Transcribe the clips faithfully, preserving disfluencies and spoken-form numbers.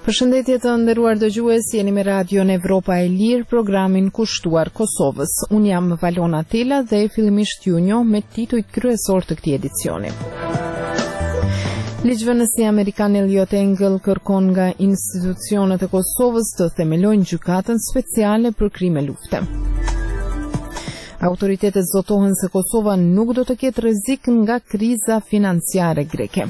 Përshëndetje të nderuar dëgjues, jeni me Radion Evropa e Lirë, programin kushtuar Kosovës. Unë jam Valona Tela dhe fillimisht ju njoh me titujt kryesor të këtij edicioni. Ligjvënësi amerikan Eliot Engel kërkon nga institucionet e Kosovës të themelojnë gjykatën speciale për krime lufte. Autoritetet zotohen se Kosova nuk do të ketë rrezik nga kriza financiare greke.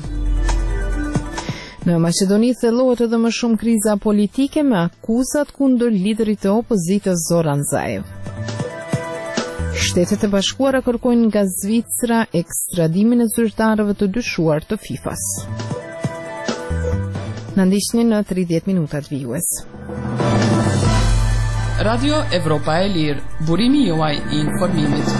Në Maqedoni thellohet edhe më shumë kriza politike me akuzat kundër liderit të opozitës Zoran Zaev. Shtetet e Bashkuara kërkojnë nga Zvicra ekstradimin e zyrtarëve të dyshuar të FIFA-s. Na ndiqni në tridhjetë minutat vijues. Radio Evropa e Lirë, burimi juaj i informimit.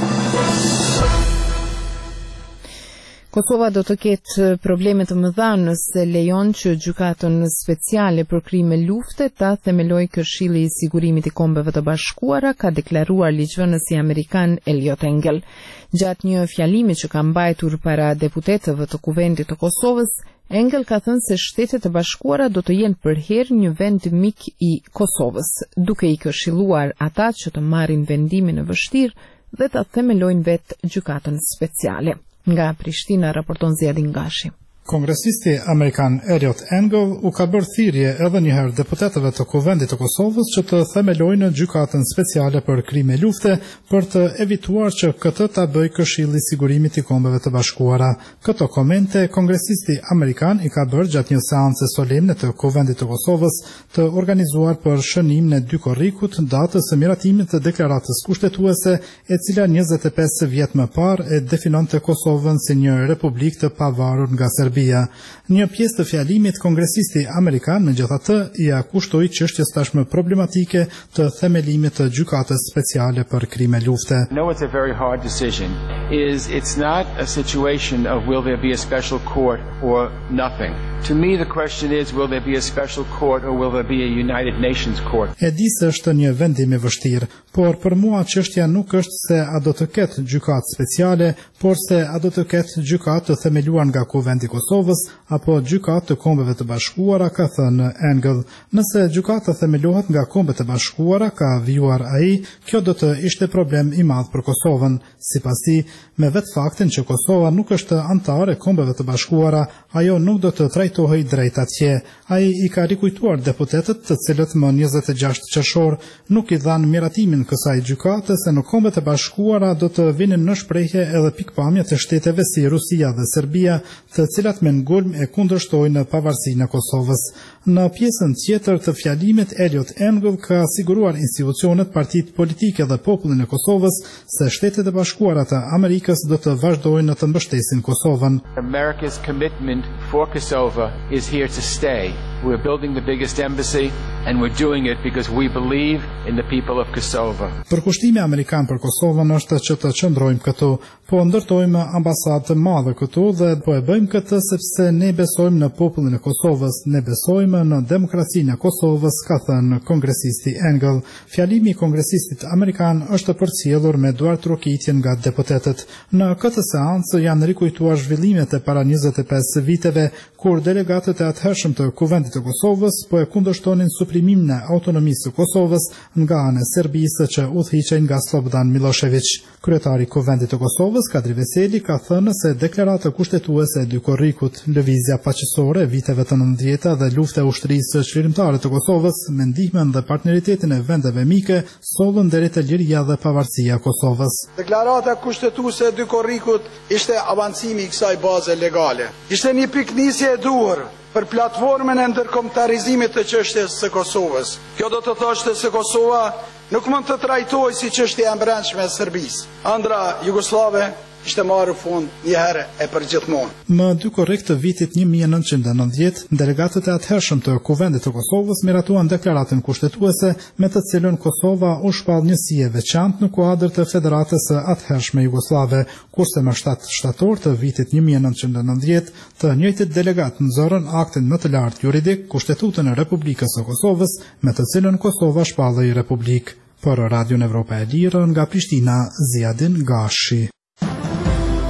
Kosova do të ketë probleme të mëdha nëse lejon që gjykatën speciale për krime lufte ta themelojë Këshilli i Sigurimit i Kombeve të Bashkuara, ka deklaruar ligjvënësi amerikan Eliot Engel. Gjatë një fjalimi që ka mbajtur para deputetëve të Kuvendit të Kosovës, Engel ka thënë se Shtetet e Bashkuara do të jenë përherë një vend mik i Kosovës, duke i këshilluar ata që të marrin vendimin e vështirë dhe ta themelojnë vetë gjykatën speciale. Nga Prishtina raporton Ziadin Gashi. Kongresisti amerikan Eliot Engel u ka bërë thirrje edhe një herë deputetëve të Kuvendit të Kosovës që të themelojnë gjykatën speciale për krime lufte për të evituar që këtë ta bëjë Këshilli i Sigurimit i Kombeve të Bashkuara. Këto komente kongresisti amerikan i ka bërë gjatë një seance solemne të Kuvendit të Kosovës të organizuar për shënimin e dy korrikut, datës së miratimit të deklaratës kushtetuese, e cila njëzet e pesë vjet më parë e definonte Kosovën si një republikë të pavarur nga Serbia. Një pjesë të fjalimit, kongresisti amerikan megjithatë i ia kushtoi çështjes tashmë problematike të themelimit të gjykatës speciale për krime lufte. No, it's a very hard decision. Is it's not a situation of will there be a special court or nothing. To me the question is will there be a special court or will there be a United Nations court. E di se është një vendim i vështirë, por për mua çështja nuk është se a do të ketë gjykatë speciale, por se a do të ketë gjykatë të themeluar nga Kuvendi i Kosovës apo gjykatë të Kombeve të Bashkuara, ka thënë Engel. Nëse gjykata themelohet nga Kombet e Bashkuara, ka vijuar ai, kjo do të ishte problem i madh për Kosovën. Sipas tij, me vetë faktin që Kosova nuk është antare e Kombeve të Bashkuara, ajo nuk do të trajtohej drejt atje. Ai i ka rikujtuar deputetët, të cilët më njëzet e gjashtë qershor nuk i dhanë miratimin kësaj gjykate, se në Kombet e Bashkuara do të vinin në shprehje edhe pikpamjet e shteteve si Rusia dhe Serbia, të cilat me ngulm e kundërshtojnë pavarësinë e Kosovës. Në pjesën tjetër të fjalimit, Eliot Engel ka siguruar institucionet, partitë politike dhe popullin e Kosovës se Shtetet e Bashkuara të Amerikës do të vazhdojnë të mbështesin Kosovën. America's commitment for Kosovo is here to stay. We're building the biggest embassy and we're doing it because we believe in the people of Kosovo. Përkushtimi amerikan për Kosovën është që të qëndrojmë këtu, po ndërtojmë ambasadë të madhe këtu dhe po e bëjmë këtë sepse ne besojmë në popullin e Kosovës, ne besojmë në demokracinë e Kosovës, ka thënë kongresisti Engel. Fjalimi i kongresistit amerikan është përcjellur me duartrokitje nga deputetët. Në këtë seancë janë rikujtuar zhvillimet e para njëzet e pesë viteve, kur delegatët e atëhershëm të Kuvendit të Kosovës po e kundërshtonin suprimimin e autonomisë së Kosovës nga ana e Serbisë që udhëhiqej nga Slobodan Milošević. Kryetari i Kuvendit të Kosovës, Kadri Veseli, ka thënë se deklarata kushtetuese e dy korrikut, lëvizja paqësore e viteve të nëntëdhjetë dhe lufta e ushtrisë çlirimtare të Kosovës me ndihmën dhe partneritetin e vendeve mike, sollën deri te liria dhe pavarësia e Kosovës. Deklarata kushtetuese e dy korrikut ishte avancimi i kësaj baze legale. Ishte një piknisje e duhur për platformën e ndërkombëtarizimit të çështjes së Kosovës. Kjo do të thoshte se Kosova nuk mund të trajtohej si çështje e brendshme e Serbisë. Ëndra jugoslave ishte marrë fund një herë e përgjithmonë. Më dy korrik të vitit një mijë e nëntëqind e nëntëdhjetë, delegatët e atëhershëm të Kuvendit të Kosovës miratuan deklaratën kushtetuese me të cilën Kosova u shpall njësi e veçantë në kuadër të Federatës së atëhershme Jugoslave, kurse më shtatë shtator të vitit një mijë e nëntëqind e nëntëdhjetë, të njëjtit delegatë nxorën aktin më të lartë juridik, Kushtetutën e Republikës së Kosovës, me të cilën Kosova shpallej republikë. Për Radion Evropa e Lirë, nga Prishtina, Ziadin Gashi.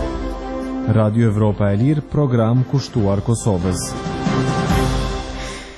Radio Evropa e Lirë, program kushtuar Kosovës.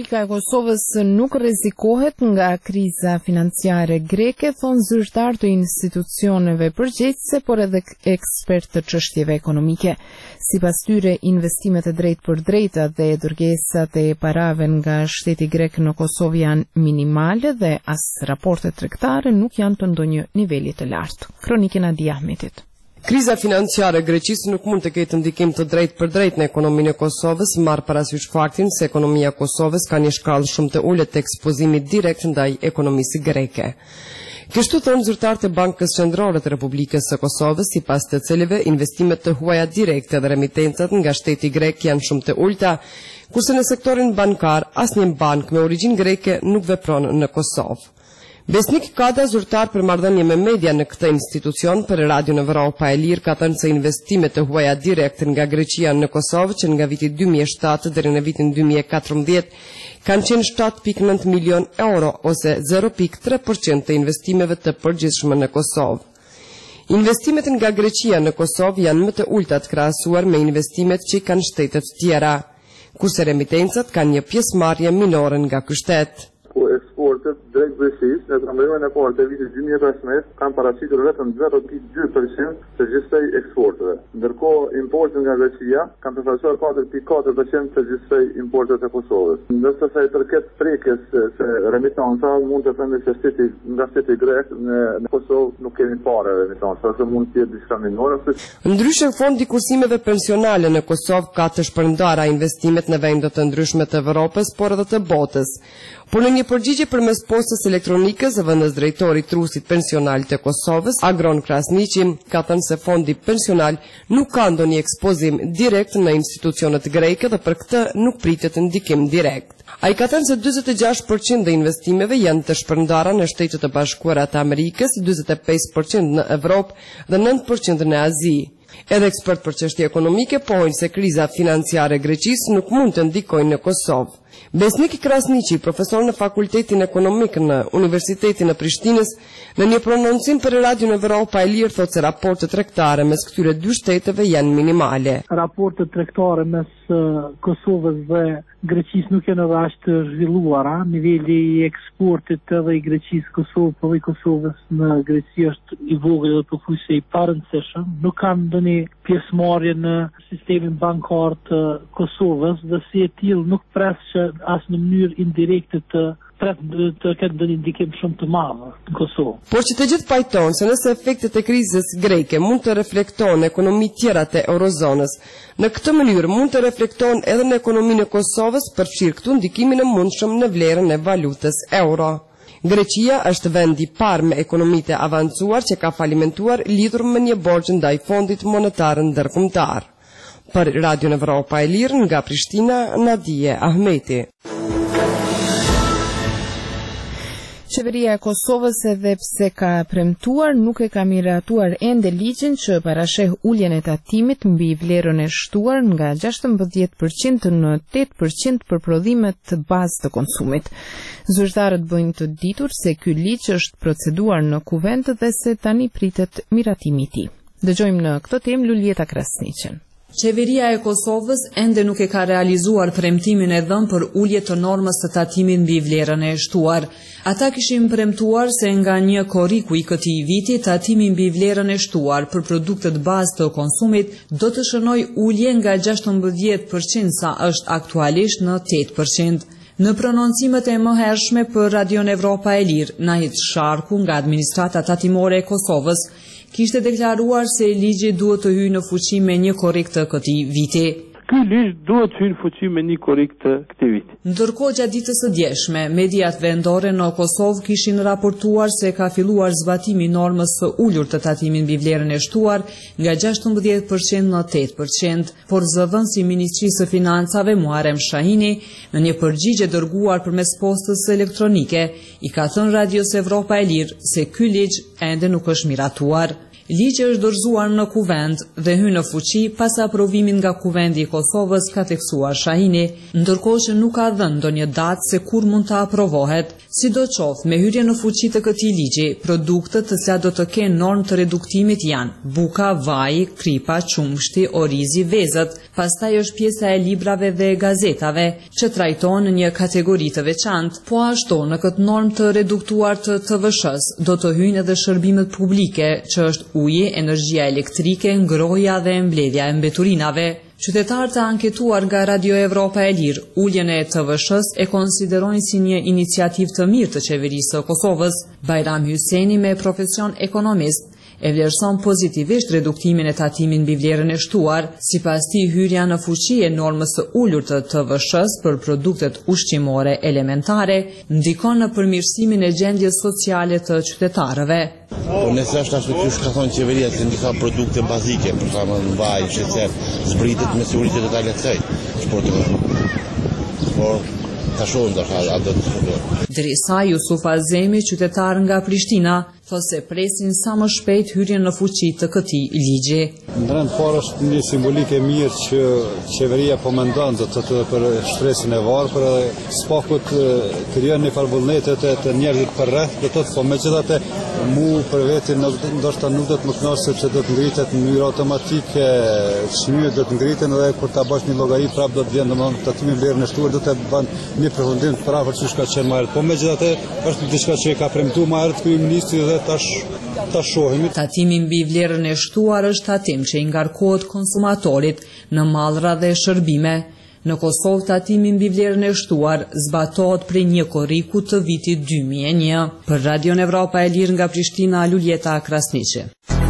Republika e Kosovës nuk rrezikohet nga kriza financiare greke, thonë zyrtar të institucioneve përgjegjëse, por edhe ekspertë të çështjeve ekonomike. Sipas tyre, investimet e drejtë për drejta dhe dërgesat e parave nga shteti grek në Kosovë janë minimale dhe as raportet tregtare nuk janë të ndonjë niveli të lartë. Kronikën e Adi Ahmetit. Kriza financiare e Greqisë nuk mund të ketë ndikim të drejtë për drejtë në ekonominë e Kosovës, marrë parasysh faktin se ekonomia e Kosovës ka një shkallë shumë të ulët të ekspozimit direkt ndaj ekonomisë greke. Kështu thonë zyrtarët e Bankës Qendrore të Republikës së Kosovës, sipas të cilëve investimet të huaja direkte dhe remitencat nga shteti grek janë shumë të ulta, kurse në sektorin bankar asnjë bank me origjinë greke nuk vepron në Kosovë. Besnik Kada, zyrtar për marrëdhënie me media në këtë institucion për Radion Evropa e Lirë, ka thënë se investimet të huaja direkte nga Greqia në Kosovë, që nga viti dy mijë e shtatë deri në vitin dy mijë e katërmbëdhjetë, kanë qenë shtatë pikë nëntë milion euro ose zero pikë tre përqind të investimeve të përgjithshme në Kosovë. Investimet nga Greqia në Kosovë janë më të ulta të krahasuar me investimet që kanë shtetet tjera, kurse remitencat kanë një pjesëmarrje minore nga ky shtet. Eksportet drejt Greqisë në tramvajën e parë të vitit dy mijë e pesëmbëdhjetë kanë paraqitur vetëm zero pikë dy përqind të gjithsej eksporteve, ndërkohë importet nga Greqia kanë përfaqësuar katër pikë katër përqind të gjithsej importet e Kosovës. Ndërsa sa i përket prekjes se remitanca, mund të thënë se shteti nga shteti grek në, në Kosovë nuk kemi parë remitanca, ose mund të jetë diçka minore. Ndryshe, fondi kursimeve pensionale në Kosovë ka të shpërndara investimet në vende të ndryshme të Evropës, por edhe të botës. Por në një përgjigje përmes postës elektronike, zëvendës drejtori i Trusit Pensional të Kosovës, Agron Krasniqi, ka thënë se fondi pensional nuk ka ndonjë ekspozim direkt në institucionet greke dhe për këtë nuk pritet ndikim direkt. Ai ka thënë se njëzet e gjashtë përqind të investimeve janë të shpërndara në Shtetet e Bashkuara të Amerikës, njëzet e pesë përqind në Evropë dhe nëntë përqind në Azi. Edhe ekspert për çështje ekonomike pohojnë se kriza financiare e Greqisë nuk mund të ndikojë në Kosovë. Besnik Krasniqi, profesor në Fakultetin Ekonomik në Universitetin e Prishtinës, në një prononcim për Radion Evropa e Lirë thotë se raportet tregtare mes këtyre dy shteteve janë minimale. Raportet tregtare mes Kosovës dhe Greqisë nuk janë edhe aq të zhvilluara. Niveli i eksportit edhe i Greqisë Kosovë për i Kosovës në Greqi është i vogël dhe pothuajse i parëndësishëm. Nuk kanë ndonjë pjesëmarrje në sistemin bankar të Kosovës dhe si e tillë nuk pres që as në mënyrë indirekte të të ketë ndonjë ndikim shumë të madh në Kosovë. Por që të gjithë pajtonë se nëse efektet e krizës greke mund të reflektojnë në ekonomitë tjera të eurozonës, në këtë mënyrë mund të reflektojnë edhe në ekonominë e Kosovës, përfshirë këtu ndikimin e mundshëm në vlerën e valutës euro. Greqia është vendi i parë me ekonomitë avancuar që ka falimentuar lidhur me një borxh ndaj Fondit Monetar Ndërkombëtar. Për Radion Evropa e Lirë nga Prishtina, Nadije Ahmeti. Qeveria e Kosovës, edhe pse ka premtuar, nuk e ka miratuar ende ligjin që parasheh uljen e tatimit mbi vlerën e shtuar nga gjashtëmbëdhjetë përqind në tetë përqind për prodhimet të bazë të konsumit. Zyrtarët bëjnë të ditur se ky ligj është proceduar në kuvent dhe se tani pritet miratimi i tij. Dëgjojmë në këtë temë Luljeta Krasniqen. Qeveria e Kosovës ende nuk e ka realizuar premtimin e dhënë për ulje të normës të tatimit mbi vlerën e shtuar. Ata kishin premtuar se nga një korriku i këtij viti, tatimi mbi vlerën e shtuar për produktet bazë të konsumit do të shënojë ulje nga gjashtëmbëdhjetë përqind sa është aktualisht në tetë përqind. Në prononcimet e mëhershme për Radion Evropa e Lirë, Nahit Sharku nga administrata tatimore e Kosovës kishte deklaruar se ligji duhet të hyjë në fuqi me një korrik të këtij viti. Ky ligj duhet hyjë në fuqi me një korrik të këtij viti. Ndërkohë, gjatë ditës së djeshme, mediat vendore në Kosovë kishin raportuar se ka filluar zbatimi i normës së ulur të tatimit mbi vlerën e shtuar nga gjashtëmbëdhjetë përqind në tetë përqind, por zëvendësi i Ministrisë së Financave Muharrem Shahini, në një përgjigje dërguar përmes postës elektronike, i ka thënë Radios Evropa e Lirë se ky ligj ende nuk është miratuar. Ligji është dorëzuar në kuvent dhe hyn në fuqi pas aprovimit nga Kuvendi i Kosovës, ka theksuar Shahini, ndërkohë që nuk ka dhënë ndonjë datë se kur mund të aprovohet. Sidoqoftë, me hyrje në fuqi të këtij ligji, produktet të cilat do të kenë normë të reduktimit janë buka, vaji, kripa, qumshti, orizi, vezët. Pastaj është pjesa e librave dhe gazetave, që trajton në një kategori të veçantë, po ashtu në këtë normë të reduktuar të T V S-s do të hyjnë edhe shërbimet publike, që është uji, energjia elektrike, ngrohja dhe mbledhja e mbeturinave. Qytetarët e anketuar nga Radio Evropa e Lirë, uljen e T V S-s e konsiderojnë si një iniciativë të mirë të qeverisë së Kosovës. Bajram Hyseni, me profesion ekonomist, e vlerëson pozitivisht reduktimin e tatimit mbi vlerën e shtuar, sipas tij hyrja në fuqi e normës së ulur të T V S-s për produktet ushqimore elementare ndikon në përmirësimin e gjendjes sociale të qytetarëve. Po nëse është ashtu që ka thonë qeveria se disa produkte bazike, për shembull vaj, sheqer, zbritet me siguri që do ta lehtësoj eksportin. Por ta shohim tash a do të shkojë. Drisa Jusuf Azemi, qytetar nga Prishtina, thotë se presin sa më shpejt hyrjen në fuqi të këtij ligji. Ndërën parë është një simbolike mirë që qeveria po mendon do të të për shtresën e varfër dhe spakut krijon një farë vullnete të, të njerëzit për rreth, do të po megjithatë mu për veti ndoshta nuk do të më kënaqë sepse do të ngritet në mënyrë automatike, çmyet do të ngriten dhe kur ta bash një llogari prapë do të vjen domosdoshmë tatimi vlerën e shtuar do të bën një përfundim të prapë që ka qenë më herët. Po megjithatë është diçka që e ka premtuar më herët kryeministri dhe tash ta shohim. Tatimi mbi vlerën e shtuar është tatim që i ngarkohet konsumatorit në mallra dhe shërbime. Në Kosovë tatimi mbi vlerën e shtuar zbatohet prej një korriku të vitit dy mijë e një. Për Radio Evropa e Lirë nga Prishtina, Luljeta Krasniqi.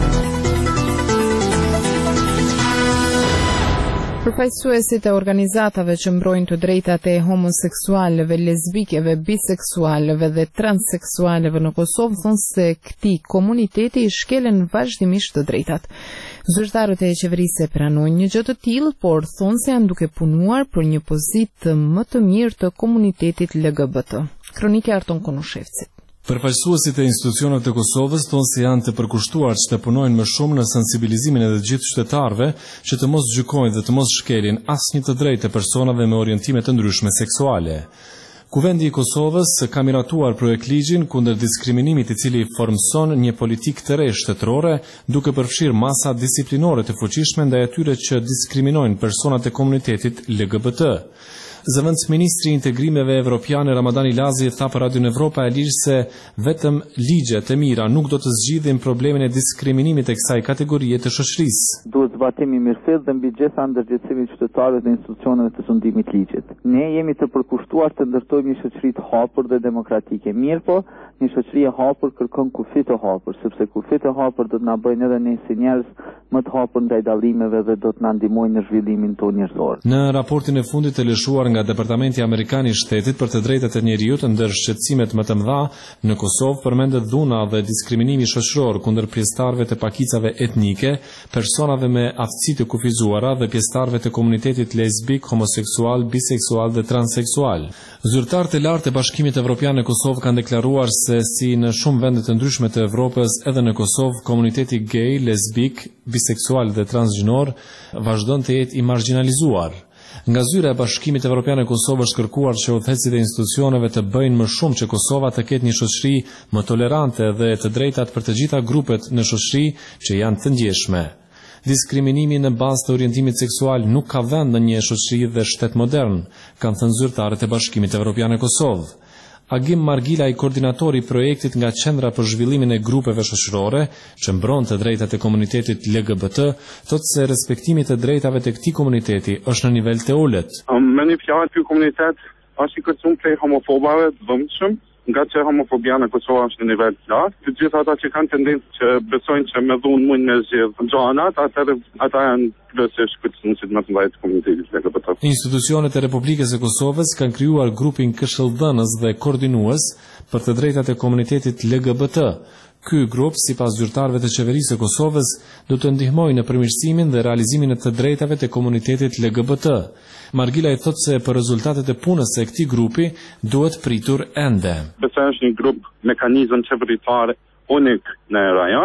Përfaqësuesit e organizatave që mbrojnë të drejtat e homoseksualëve, lesbikeve, biseksualëve dhe transseksualëve në Kosovë thonë se këtij komuniteti i shkelen vazhdimisht të drejtat. Zyrtarët e qeverisë pranojnë një gjë të tillë, por thonë se janë duke punuar për një pozitë më të mirë të komunitetit L G B T. Kronika e Arton Konushevcit. Përfaqësuesit e institucioneve të Kosovës thonë se janë të përkushtuar që të punojnë më shumë në sensibilizimin e të gjithë qytetarëve që të mos gjykojnë dhe të mos shkelin asnjë të drejtë të personave me orientime të ndryshme seksuale. Kuvendi i Kosovës ka miratuar projekt ligjin kundër diskriminimit i cili formson një politikë të re shtetërore, duke përfshirë masa disiplinore të fuqishme ndaj atyre që diskriminojnë personat e komunitetit L G B T. Zëvendës ministri i integrimeve evropiane Ramadan Ilazi tha për Radio Evropa e Lirë se vetëm ligjet e mira nuk do të zgjidhin problemin e diskriminimit e kësaj kategorie të shoqërisë. Duhet zbatimi mirëfill dhe mbi gjitha ndërgjegjësimi i qytetarëve dhe institucioneve të sundimit ligjit. Ne jemi të përkushtuar të ndërtojmë një shoqëri të hapur dhe demokratike. Mirë po, një shoqëri e hapur kërkon kufi të hapur, sepse kufi të hapur do të na bëjnë edhe ne si njerëz më të hapur ndaj dallimeve dhe do të na ndihmojnë në zhvillimin tonë njerëzor. Në raportin e fundit të lëshuar nga Departamenti Amerikan i Shtetit për të drejtat e njeriut ndër shqetësimet më të mëdha në Kosovë përmendet dhuna dhe diskriminimi shoqëror kundër pjesëtarëve të pakicave etnike, personave me aftësi të kufizuara dhe pjesëtarëve të komunitetit lesbik, homoseksual, biseksual dhe transseksual. Zyrtarët e lartë e Bashkimit Evropian në Kosovë kanë deklaruar se si në shumë vende të ndryshme të Evropës, edhe në Kosovë komuniteti gay, lesbik, biseksual dhe transgjinor vazhdon të jetë i marginalizuar. Nga zyra e Bashkimit Evropian e Kosovës është kërkuar që udhëheqësit e institucioneve të bëjnë më shumë që Kosova të ketë një shoqëri më tolerante dhe të drejtat për të gjitha grupet në shoqëri që janë të ndjeshme. Diskriminimi në bazë të orientimit seksual nuk ka vend në një shoqëri dhe shtet modern, kanë thënë zyrtarët e Bashkimit Evropian e Kosovë. Agim Margila, i koordinatori i projektit nga Qendra për zhvillimin e grupeve shoqërore, që mbron të drejtat e komunitetit L G B T, thotë se respektimi të drejtave të këtij komuniteti është në nivel të ulët. Me një fjalë, ky komunitet është i kërcum prej homofobave të vëmshëm, nga që homofobia në Kosovë është në nivel të lartë. Të gjithë ata që kanë tendencë që besojnë që me dhunë mund me zgjedh gjanat, atëherë ata janë kryesisht kërcimësit më të mëdhenj të komunitetit L G B T. Institucionet e Republikës së Kosovës kanë krijuar grupin këshilldhënës dhe koordinues për të drejtat e komunitetit L G B T. Ky grup, sipas zyrtarëve të qeverisë së Kosovës, do të ndihmojë në përmirësimin dhe realizimin e të drejtave të komunitetit L G B T. Margila i thotë se për rezultatet e punës së këtij grupi duhet pritur ende. Besoj është një grup mekanizëm qeveritar unik në rajon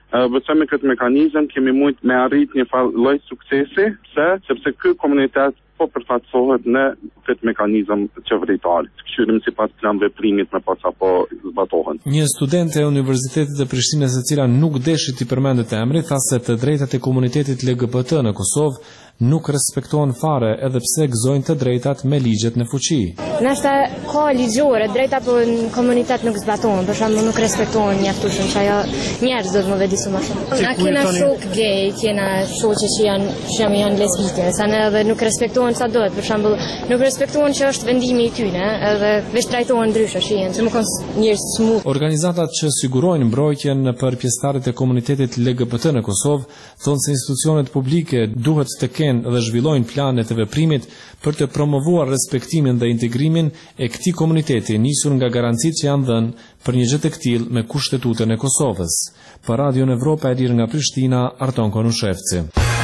Besojmë këtë mekanizëm kemi mujt me arrit një lloj suksesi, pse? Sepse ky komunitet po përfaqësohet në këtë mekanizëm qeveritar. Këshillim sipas plan veprimit me pas apo zbatohen. Një studente e Universitetit të Prishtinës e cila nuk deshi t'i përmendet emri, tha se të drejtat e komunitetit L G B T në Kosovë nuk respektohen fare edhe pse gëzojnë të drejtat me ligjet në fuqi. Nështë ka ligjore, drejta po në komunitet nuk zbatohen, për shembull nuk respektohen mjaftueshëm, që ajo njerëz do të më vëdisu më shumë. Na kena shok gay, kena shoqe që janë që janë lesbike, sa ne edhe nuk respektohen sa duhet, për shembull nuk respektohen që është vendimi i tyre, edhe veç trajtohen ndryshe shihen, që më kanë njerëz smut. Organizatat që sigurojnë mbrojtjen për pjesëtarët e komunitetit L G B T në Kosovë thonë se institucionet publike duhet të kenë dhe zhvillojnë planet e veprimit për të promovuar respektimin dhe integrimin e këtij komuniteti, nisur nga garancitë që janë dhënë për një gjë të tillë me Kushtetutën e Kosovës. Për Radion Evropa e Lirë nga Prishtina, Arton Konushevci.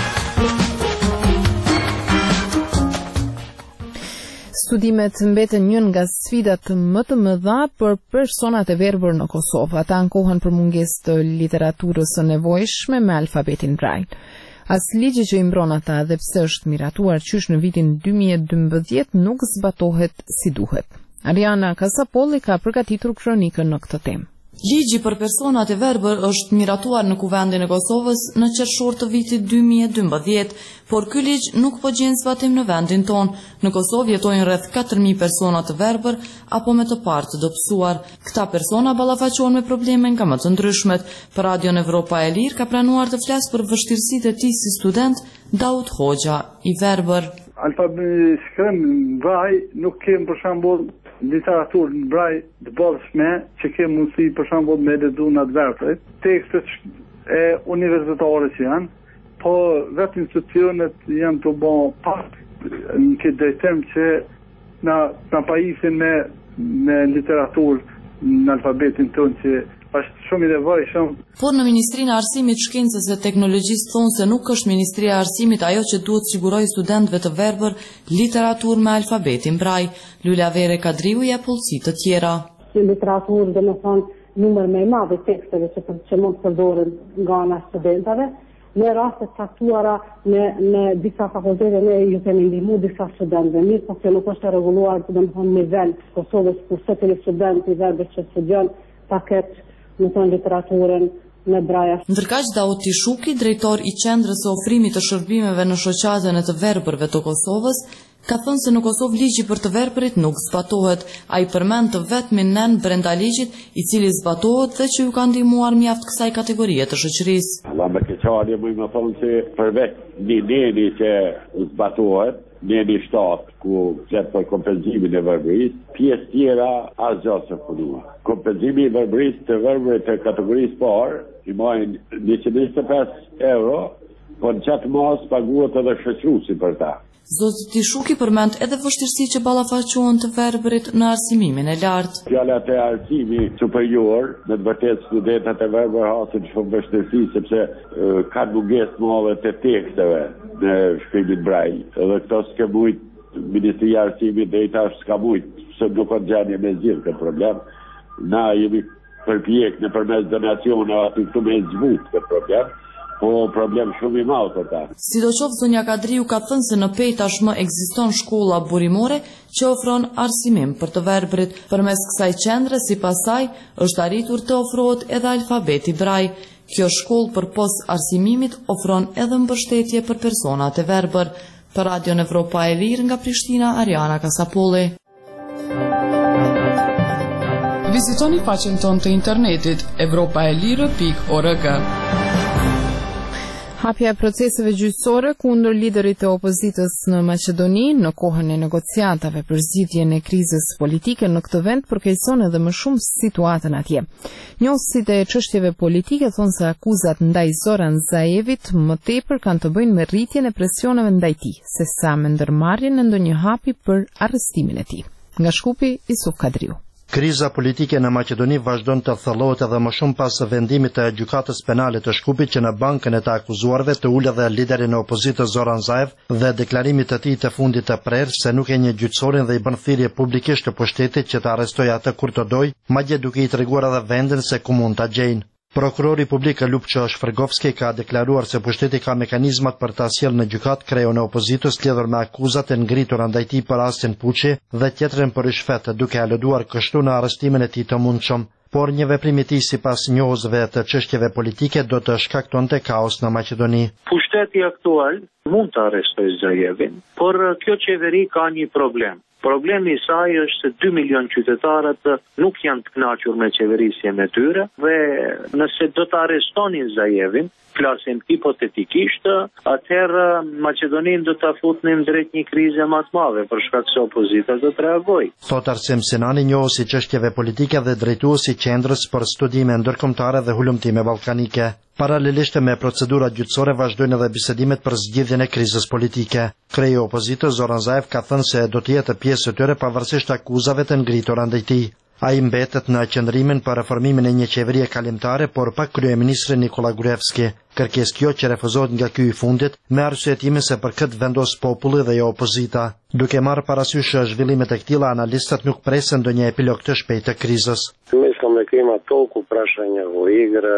Studimet mbeten një nga sfidat më të mëdha për personat e verbër në Kosovë. Ata ankohen për mungesë të literaturës së nevojshme me alfabetin Braille. As ligji që i mbron ata dhe pse është miratuar qysh në vitin dy mijë e dymbëdhjetë nuk zbatohet si duhet. Ariana Kasapolli ka përgatitur kronikën në këtë temë. Ligji për personat e verbër është miratuar në Kuvendin e Kosovës në qershor të vitit dy mijë e dymbëdhjetë, por ky ligj nuk po gjen zbatim në vendin tonë. Në Kosovë jetojnë rreth katër mijë persona të verbër apo me të parë të dobësuar. Këta persona ballafaqohen me probleme nga më të ndryshmet. Për Radion Evropa e Lirë ka planuar të flasë për vështirësitë e tij si student Daud Hoxha, i verbër. Alfabeti shkrim Braille nuk kem për shembull literaturë në Braille të bollshme që kem mundësi për shembull me lexuar në verbër. Tekstet e universitare që janë, po vetë institucionet janë të bëjnë pak në këtë drejtim që na na pajisin me me literaturë në alfabetin tonë që është shumë i nevojshëm. Por në Ministrinë e Arsimit, Shkencës dhe Teknologjisë thonë se nuk është Ministria e Arsimit ajo që duhet sigurojë studentëve të verbër literaturë me alfabetin Braille. Lula Vere Kadriu ja pulsi të tjera. Literaturë, dhe më thonë numër më i madh i teksteve që, që mund të përdoren nga ana studentëve. Në raste të caktuara në në disa fakultete ne ju kemi ndihmuar disa studentë, mirë po që nuk është e rregulluar domethënë në nivel Kosovës kur sot një student i verbër që studion paket në tonë literaturën në Braille. Ndërkaq Daud Tishuki, drejtor i Qendrës së Ofrimit të Shërbimeve në Shoqatën e të Verbërve të Kosovës, ka thënë se në Kosovë ligji për të verbërit nuk zbatohet. Ai përmend të vetmin nen brenda ligjit, i cili zbatohet dhe që ju ka ndihmuar mjaft kësaj kategorie të shoqërisë. Allah më keqali më më thonë se për vetë një neni që zbatohet, neni shtatë ku flet për kompenzimin e verbërisë, pjesë tjera asgjë se punua. Kompenzimi i verbërisë të verbëve të kategorisë parë i marrin njëqind e njëzet e pesë euro, por në qatë mas paguhet edhe shoqëruesi për ta. Zoti Tishuki përmend edhe vështirësi që ballafaqohen të verbërit në arsimimin e lartë. Fjalat e arsimi superior, në të vërtetë studentët e verbër hasin shumë vështirësi sepse uh, ka mungesë madhe të teksteve në shkrimin Braille. Edhe këto s'ka mujt Ministria e Arsimit deri tash s'ka mujt, se nuk ka gjendje me zgjidh këtë problem. Na jemi përpjek nëpërmes donacioneve aty këtu me zgjidh këtë problem. Po problem shumë i madh për ta. Sidoqoftë zonja Kadriu ka thënë se në Pej tashmë ekziston shkolla burimore që ofron arsimim për të verbërit. Përmes kësaj qendre, sipas saj, është arritur të ofrohet edhe alfabeti Braille. Kjo shkollë përpos arsimimit ofron edhe mbështetje për personat e verbër. Për Radion Evropa e Lirë nga Prishtina, Ariana Kasapolli. Vizitoni faqen tonë të internetit evropa e lirë pikë org. Hapja e proceseve gjyqësore kundër liderit të opozitës në Maqedoni në kohën e negociatave për zgjidhjen e krizës politike në këtë vend përkeqëson edhe më shumë situatën atje. Njohësit e çështjeve politike thonë se akuzat ndaj Zoran Zaevit më tepër kanë të bëjnë me rritjen e presioneve ndaj tij, sesa me ndërmarrjen e ndonjë hapi për arrestimin e tij. Nga Shkupi, Isuf Kadriu. Kriza politike në Maqedoni vazhdon të thellohet edhe më shumë pas vendimit të gjykatës penale të Shkupit që në bankën e të akuzuarve të ulë dhe liderin e opozitës Zoran Zaev dhe deklarimit të tij të fundit të prerë se nuk e një gjyqësorin dhe i bën thirrje publikisht të pushtetit që të arrestojë atë kur të dojë, madje duke i treguar edhe vendin se ku mund ta gjejnë. Prokurori publik Lupço Shfrgovski ka deklaruar se pushteti ka mekanizmat për ta sjellë në gjykat kreun e opozitës lidhur me akuzat e ngritura ndaj tij për rastin Puçi dhe tjetrën për rishfet, duke aluduar kështu në arrestimin e tij të mundshëm. Por një veprim i tij sipas njohësve të çështjeve politike do të shkaktonte kaos në Maqedoni. Pushteti aktual mund të arrestojë Zajevin, por kjo qeveri ka një problem. Problemi i saj është se dy milion qytetarët nuk janë të kënaqur me qeverisjen e tyre dhe nëse do të arrestonin Zajevin, flasim hipotetikisht, atëherë Maqedonin do të futnin drejt një krize më të madhe për shkak se opozita do të reagojë. Thot Arsim Sinani, njohësi çështjeve politike dhe drejtuesi i Qendrës për Studime Ndërkombëtare dhe Hulumtime Ballkanike. Paralelisht me procedurat gjyqësore vazhdojnë edhe bisedimet për zgjidhjen e krizës politike. Kreu i opozitës Zoran Zaev ka thënë se do të jetë pjesë e tyre pavarësisht akuzave të ngritura ndaj tij. Ai mbetet në qëndrimin për reformimin e një qeverie kalimtare, por pa kryeministrin Nikola Gruevski. Kërkesë kjo që refuzohet nga ky i fundit me arsyetimin se për këtë vendos populli dhe jo opozita. Duke marrë parasysh zhvillimet e këtilla, analistët nuk presin ndonjë epilog të shpejtë të krizës. Mislim da ima toliko prašanja u igre,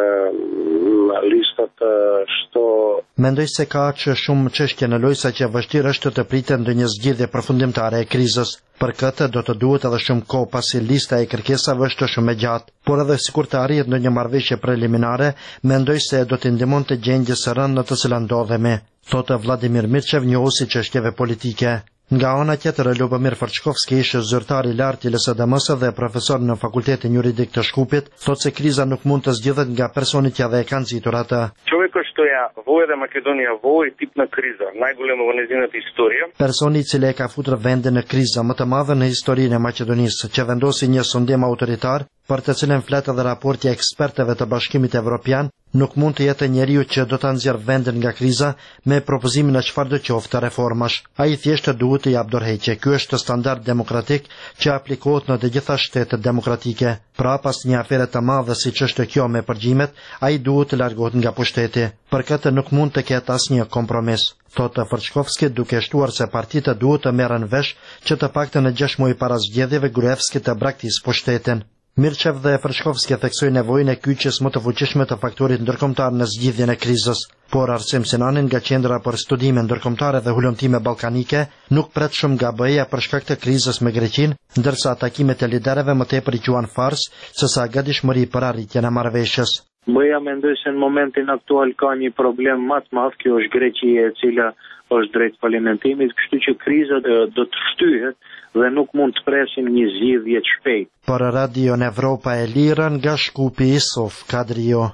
listat što... Mendoj se ka që shumë çështje në lojë sa që vështirë është të pritet ndonjë zgjidhje përfundimtare e krizës. Për këtë do të duhet edhe shumë kohë pasi lista e kërkesave është shumë e gjatë, por edhe sikur të arrihet ndonjë marrëveshje preliminare, mendoj se do të ndihmonte gjendjes së rëndë në të cilën ndodhemi, thotë Vladimir Mirçev, njohuesi çështjeve politike. Nga ana tjetër, Lubomir Farçkovski, ish zyrtar i lartë i L S D M-s dhe profesor në Fakultetin Juridik të Shkupit, thotë se kriza nuk mund të zgjidhet nga personi që dhe e ka nxitur atë. Човекот што ја води Македонија во овој тип на криза, најголема во нејзината историја. Personi i cili e ka futur vendin në krizë më të madhe në historinë e Maqedonisë, që vendosi një sondim autoritar, për të cilën flet edhe raporti i ekspertëve të Bashkimit Evropian, nuk mund të jetë njeriu që do ta nxjerrë vendin nga kriza me propozimin e çfarëdo qoftë të reformash. Ai thjesht duhet të jap dorëheqje. Ky është standard demokratik që aplikohet në të gjitha shtetet demokratike. Pra, pas një afere të madhe siç është kjo me përgjimet, ai duhet të largohet nga pushteti. Për këtë nuk mund të ketë asnjë kompromis, thotë Farçkovski, duke shtuar se partitë duhet të merren vesh që të paktën në gjashtë muaj para zgjedhjeve Gruevski të braktisë pushtetin. Mirçev dhe Farçkovski theksoi nevojën e kyçjes më të fuqishme të faktorit ndërkombëtar në zgjidhjen e krizës, por Arsim Sinani nga Qendra për Studime Ndërkombëtare dhe Hulumtime Ballkanike nuk pret shumë nga B E A për shkak të krizës me Greqinë, ndërsa takimet e liderëve më tepër i quan fars se sa gatishmëri për arritjen e marrëveshjes. B E A mendoj se në momentin aktual ka një problem më të madh, kjo është Greqia, e cila është drejt falimentimit, kështu që kriza do të shtyhet dhe nuk mund të presim një zgjidhje të shpejtë. Për Radio Evropa e Lirë nga Shkupi, Isof Kadrio.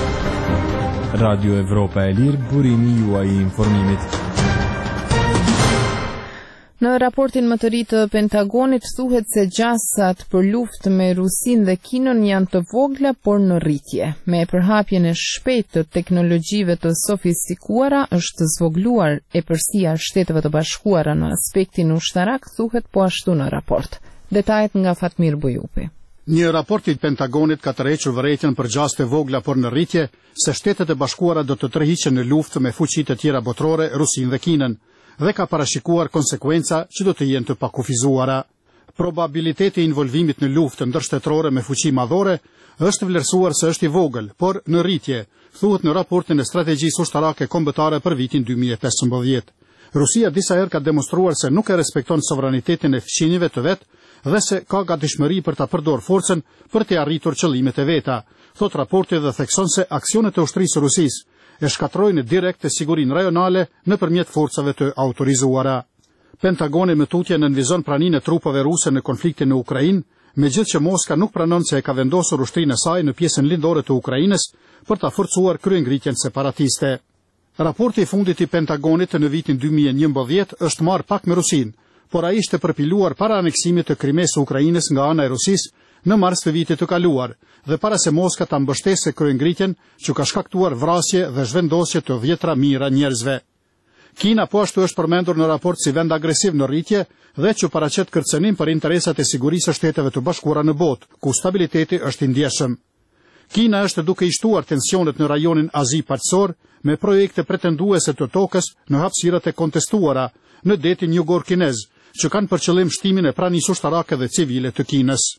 Radio Evropa e Lirë, burimi juaj i informimit. Në raportin më të ri të Pentagonit thuhet se gjasat për luftë me Rusinë dhe Kinën janë të vogla por në rritje. Me përhapjen e shpejtë të teknologjive të sofistikuara është zvogluar epërsia e Shteteve të Bashkuara në aspektin ushtarak, thuhet po ashtu në raport. Detajet nga Fatmir Bujupi. Një raport i Pentagonit ka tërhequr vërejtjen për gjasat e vogla por në rritje, se Shtetet e Bashkuara do të tërhiqen në luftë me fuqitë e tjera botërore, Rusinë dhe Kinën, dhe ka parashikuar konsekuenca që do të jenë të pakufizuara. Probabiliteti i involvimit në luftë ndërshtetërore me fuqi madhore është vlerësuar se është i vogël, por në rritje, thuhet në raportin e strategjisë ushtarake kombëtare për vitin dy mijë e pesëmbëdhjetë. Rusia disa herë ka demonstruar se nuk e respekton sovranitetin e fqinjeve të vet dhe se ka gatishmëri për ta përdorur forcën për të arritur qëllimet e veta, thot raporti dhe thekson se aksionet e ushtrisë së Rusisë e shkatrojnë direkt të sigurinë rajonale nëpërmjet forcave të autorizuara. Pentagoni më tutje nënvizon praninë e trupave ruse në konfliktin në Ukrainë, megjithëse që Moska nuk pranon se e ka vendosur ushtrinë e saj në pjesën lindore të Ukrainës për ta forcuar kryengritjen separatiste. Raporti i fundit i Pentagonit në vitin dy mijë e njëmbëdhjetë është marrë pak me Rusinë, por ai ishte përpiluar para aneksimit të Krimesë së Ukrainës nga ana e Rusisë në mars të vitit të kaluar, dhe para se Moska ta mbështesë kryengritjen që ka shkaktuar vrasje dhe zhvendosje të dhjetra mijëra njerëzve. Kina po ashtu është përmendur në raport si vend agresiv në rritje dhe që paraqet kërcënim për interesat e sigurisë së Shteteve të Bashkuara në botë, ku stabiliteti është i ndjeshëm. Kina është duke i shtuar tensionet në rajonin Azi Partësor me projekte pretenduese të tokës në hapësirat e kontestuara në detin Jugor Kinez, që kanë për qëllim shtimin e pranisë ushtarake dhe civile të Kinës.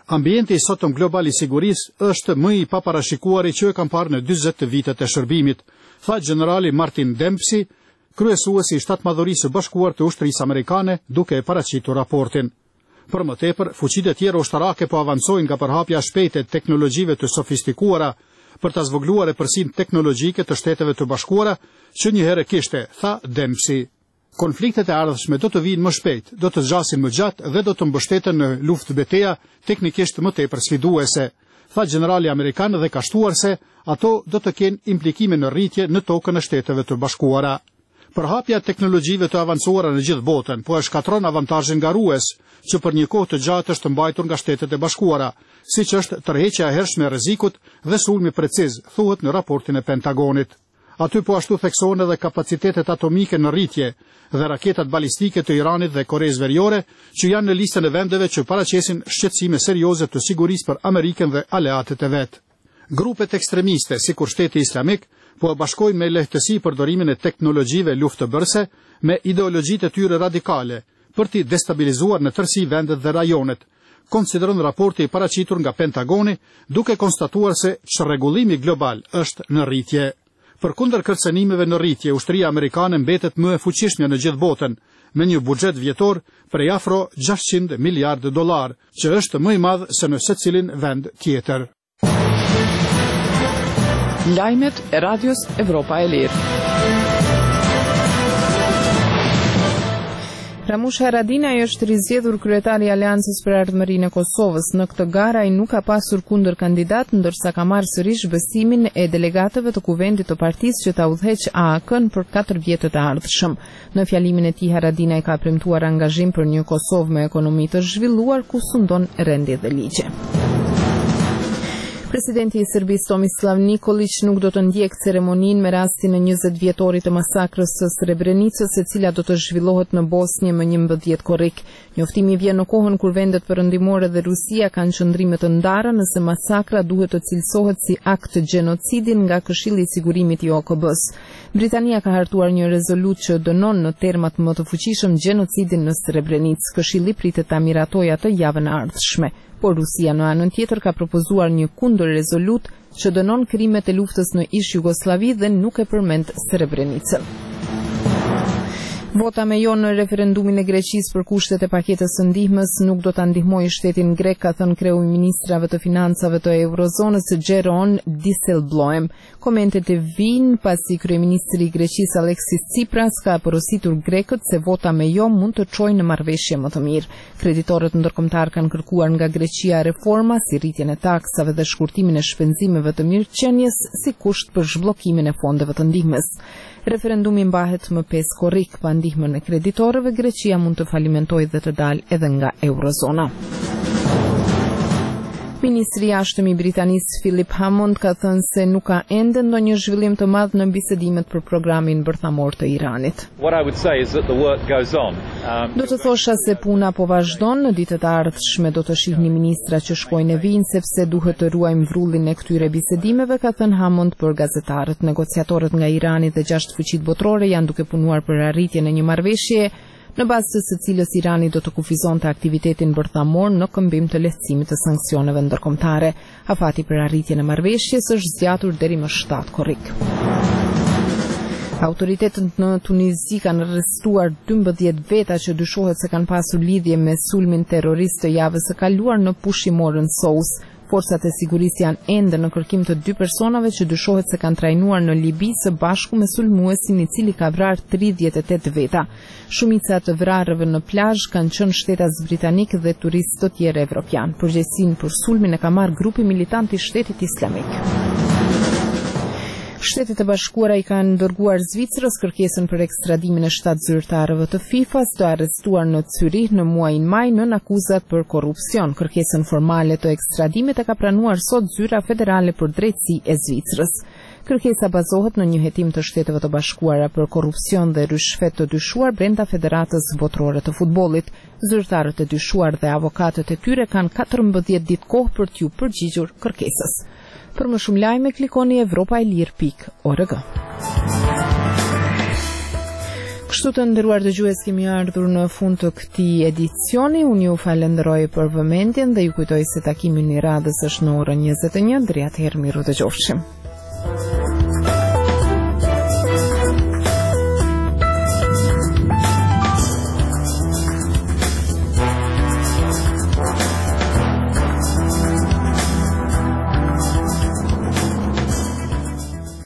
Ambienti i sotëm global i sigurisë është më i paparashikuari që e kam parë në dyzet vitet e shërbimit, tha generali Martin Dempsey, kryesuesi i Shtatmadhërisë së Bashkuar të Ushtrisë Amerikane, duke e paraqitur raportin. Për më tepër, fuqitë e tjera ushtarake po avancojnë nga përhapja e shpejtë e teknologjive të sofistikuara për ta zvogëluar epërsinë teknologjike të Shteteve të Bashkuara, që një herë kishte, tha Dempsey. Konfliktet e ardhshme do të vinë më shpejt, do të zgjasin më gjatë dhe do të mbështeten në luftë betejë teknikisht më tepër sfiduese, tha generali amerikan dhe ka shtuar se ato do të kenë implikime në rritje në tokën e Shteteve të Bashkuara. Përhapja e teknologjive të avancuara në gjithë botën po e shkatron avantazhin ngarues, që për një kohë të gjatë është mbajtur nga Shtetet e Bashkuara, siç është tërheqja e hershme e rrezikut dhe sulmi preciz, thuhet në raportin e Pentagonit. Aty po ashtu theksohen edhe kapacitetet atomike në rritje dhe raketat balistike të Iranit dhe Koreas Veriore, që janë në listën e vendeve që paraqesin shqetësime serioze të sigurisë për Amerikën dhe aleatet e vet. Grupet ekstremiste, sikur Shteti Islamik, po e bashkojnë me lehtësi përdorimin e teknologjive luftëbërëse me ideologjitë e tyre radikale për t'i destabilizuar në tërësi vendet dhe rajonet, konsideron raporti i paraqitur nga Pentagoni, duke konstatuar se çrregullimi global është në rritje. Përkundër kërcënimeve në rritje, ushtria amerikane mbetet më e fuqishmja në gjithë botën, me një buxhet vjetor prej afro gjashtëqind miliardë dollar, që është më i madh se në secilin vend tjetër. Lajmet e Radios Evropa e Lirë. Ramush Haradinaj është rizgjedhur kryetari i Aleancës për Ardhmërinë e Kosovës. Në këtë garë ai nuk ka pasur kundër kandidat, ndërsa ka marrë sërish besimin e delegatëve të kuvendit të partisë që ta udhëheq A A K-n për katër vjetët e ardhshëm. Në fjalimin e tij Haradinaj ka premtuar angazhim për një Kosovë me ekonomi të zhvilluar ku sundon rendje dhe ligje. Presidenti i Serbisë Tomislav Nikolić nuk do të ndjek ceremoninë me rastin e njëzet vjetorit të masakrës së Srebrenicës, e cila do të zhvillohet në Bosnjë më njëmbëdhjetë korrik. Njoftimi vjen në kohën kur vendet perëndimore dhe Rusia kanë qëndrime të ndara nëse masakra duhet të cilësohet si akt gjenocidi nga Këshilli i Sigurimit i O K B-s. Britania ka hartuar një rezolutë që dënon në termat më të fuqishëm gjenocidin në Srebrenicë. Këshilli pritet ta miratojë atë javën e ardhshme. Por Rusia në anën tjetër ka propozuar një kundër rezolut që dënon krimet e luftës në ish Jugosllavi dhe nuk e përmend Srebrenicën. Vota me jo në referendumin e Greqisë për kushtet e paketës së ndihmës nuk do ta ndihmojë shtetin grek, ka thënë kreu i ministrave të financave të Eurozonës Jeroen Dijsselbloem. Komentet e vijnë pasi kryeministri i Greqisë Aleksis Tsipras ka porositur grekët se vota me jo mund të çojë në marrëveshje më të mirë. Kreditorët ndërkombëtar kanë kërkuar nga Greqia reforma si rritjen e taksave dhe shkurtimin e shpenzimeve të mirëqenies si kusht për zhbllokimin e fondeve të ndihmës. Referendumi mbahet më pesë korrik. Pa ndihmën e kreditorëve, Greqia mund të falimentojë dhe të dalë edhe nga Eurozona. Ministri i jashtëm i Britanisë Philip Hammond ka thënë se nuk ka ende ndonjë zhvillim të madh në bisedimet për programin bërthamor të Iranit. Do të thosha se puna po vazhdon. Në ditët e ardhshme do të shihni ministra që shkojnë e vijnë sepse duhet të ruajmë vrullin e këtyre bisedimeve, ka thënë Hammond për gazetarët. Negociatorët nga Irani dhe gjashtë fuqitë botërore janë duke punuar për arritjen e një marrëveshje në bazë së cilës Irani do të kufizonte aktivitetin bërthamor në këmbim të lehtësimit të sanksioneve ndërkombëtare. Afati për arritjen e marrëveshjes është zgjatur deri më shtatë korrik. Autoritetet në Tunizi kanë arrestuar dymbëdhjetë veta që dyshohet se kanë pasur lidhje me sulmin terrorist të javës së kaluar në pushimorën Sous. Forcat e sigurisë janë ende në kërkim të dy personave që dyshohet se kanë trajnuar në Libi së bashku me sulmuesin i cili ka vrarë tridhjetë e tetë veta. Shumica të vrarëve në plazh kanë qenë shtetas britanik dhe turistë të tjerë evropian. Përgjegjësinë për sulmin e ka marrë grupi militant i Shtetit Islamik. Shtetet e Bashkuara i kanë dërguar Zvicrës kërkesën për ekstradimin e shtatë zyrtarëve të FIFA-s të arrestuar në Zyrich në muajin maj nën akuzat për korrupsion. Kërkesën formale të ekstradimit e ka pranuar sot Zyra Federale për Drejtësi e Zvicrës. Kërkesa bazohet në një hetim të Shteteve të Bashkuara për korrupsion dhe rishfet të dyshuar brenda Federatës Botërore të Futbollit. Zyrtarët e dyshuar dhe avokatët e tyre kanë katërmbëdhjetë ditë kohë për t'ju përgjigjur kërkesës. Për më shumë lajme klikoni evropaelir pikë org. Kështu të nderuar dëgjues, kemi ardhur në fund të këtij edicioni. Unë ju falenderoj për vëmendjen dhe ju kujtoj se takimi i radhës është në orën njëzet e një. Deri atëherë, miru dëgjofshim.